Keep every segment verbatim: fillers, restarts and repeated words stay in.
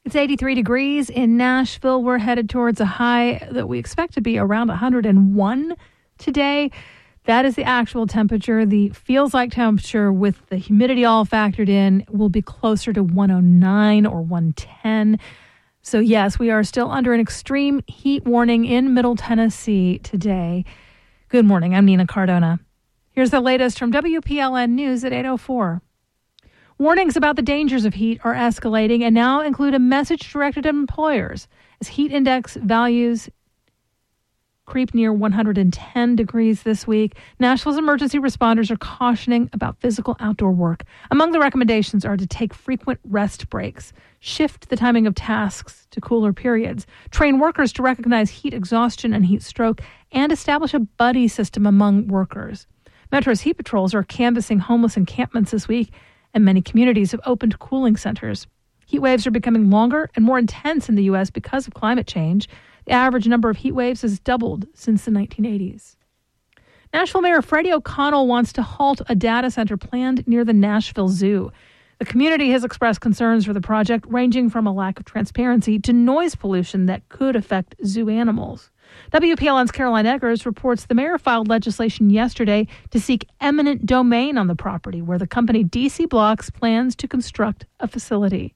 It's eighty-three degrees in Nashville. We're headed towards a high that we expect to be around one hundred one today. That is the actual temperature. The feels like temperature with the humidity all factored in will be closer to one oh nine or one ten. So yes, we are still under an extreme heat warning in Middle Tennessee today. Good morning. I'm Nina Cardona. Here's the latest from W P L N News at eight oh four. Warnings about the dangers of heat are escalating and now include a message directed at employers as heat index values creep near one hundred ten degrees this week. Nashville's emergency responders are cautioning about physical outdoor work. Among the recommendations are to take frequent rest breaks, shift the timing of tasks to cooler periods, train workers to recognize heat exhaustion and heat stroke, and establish a buddy system among workers. Metro's heat patrols are canvassing homeless encampments this week, and many communities have opened cooling centers. Heat waves are becoming longer and more intense in the U S because of climate change. The average number of heat waves has doubled since the nineteen eighties. Nashville Mayor Freddie O'Connell wants to halt a data center planned near the Nashville Zoo. The community has expressed concerns for the project, ranging from a lack of transparency to noise pollution that could affect zoo animals. W P L N's Caroline Eggers reports the mayor filed legislation yesterday to seek eminent domain on the property where the company D C Blocks plans to construct a facility.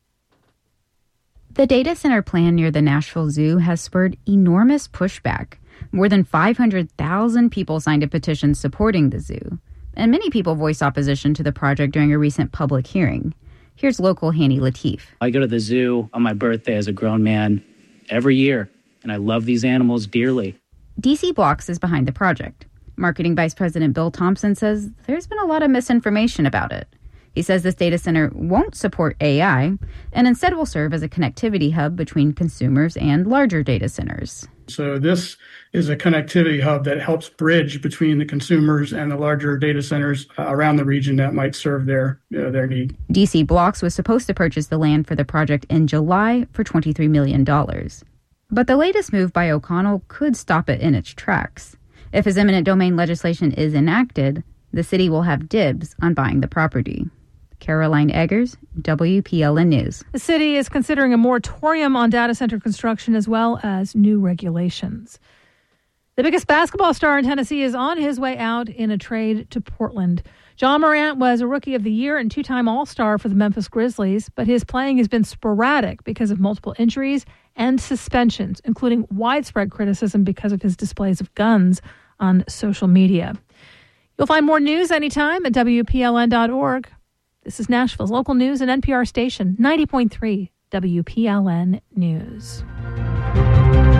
The data center plan near the Nashville Zoo has spurred enormous pushback. More than five hundred thousand people signed a petition supporting the zoo, and many people voiced opposition to the project during a recent public hearing. Here's local Hanny Latif. I go to the zoo on my birthday as a grown man every year, and I love these animals dearly. D C Blocks is behind the project. Marketing Vice President Bill Thompson says there's been a lot of misinformation about it. He says this data center won't support A I and instead will serve as a connectivity hub between consumers and larger data centers. So this is a connectivity hub that helps bridge between the consumers and the larger data centers uh, around the region that might serve their uh, their need. D C Blocks was supposed to purchase the land for the project in July for twenty-three million dollars. But the latest move by O'Connell could stop it in its tracks. If his eminent domain legislation is enacted, the city will have dibs on buying the property. Caroline Eggers, W P L N News. The city is considering a moratorium on data center construction as well as new regulations. The biggest basketball star in Tennessee is on his way out in a trade to Portland. Ja Morant was a Rookie of the Year and two-time All-Star for the Memphis Grizzlies, but his playing has been sporadic because of multiple injuries and suspensions, including widespread criticism because of his displays of guns on social media. You'll find more news anytime at W P L N dot org. This is Nashville's local news and N P R station, ninety point three W P L N News.